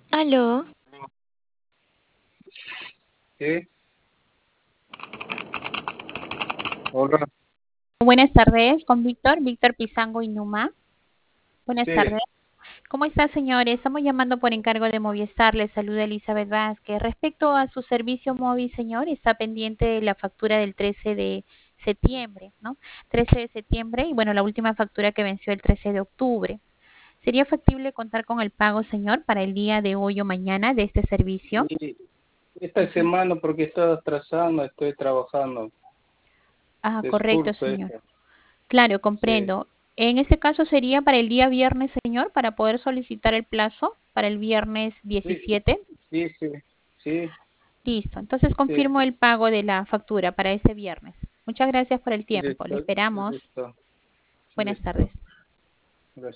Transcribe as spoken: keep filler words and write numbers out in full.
Aló, Sí, hola, Buenas tardes, con Víctor, Víctor Pizango y Numa. Buenas sí, tardes. ¿Cómo está, señores? Estamos llamando por encargo de Movistar. Les saluda Elizabeth Vázquez. Respecto a su servicio móvil, señor, está pendiente la factura del trece de septiembre, ¿no? trece de septiembre y, bueno, la última factura que venció el trece de octubre. ¿Sería factible contar con el pago, señor, para el día de hoy o mañana de este servicio? y esta Ujú. semana porque estaba atrasando, estoy trabajando, Ah, correcto, disculpe señor. eso, Claro, sí, comprendo. En este caso sería para el día viernes, señor, para poder solicitar el plazo para el viernes sí, diecisiete. sí, sí, sí, Listo. Entonces sí, confirmo el pago de la factura para ese viernes. Muchas gracias por el tiempo. Le listo, esperamos. listo, Buenas listo. tardes.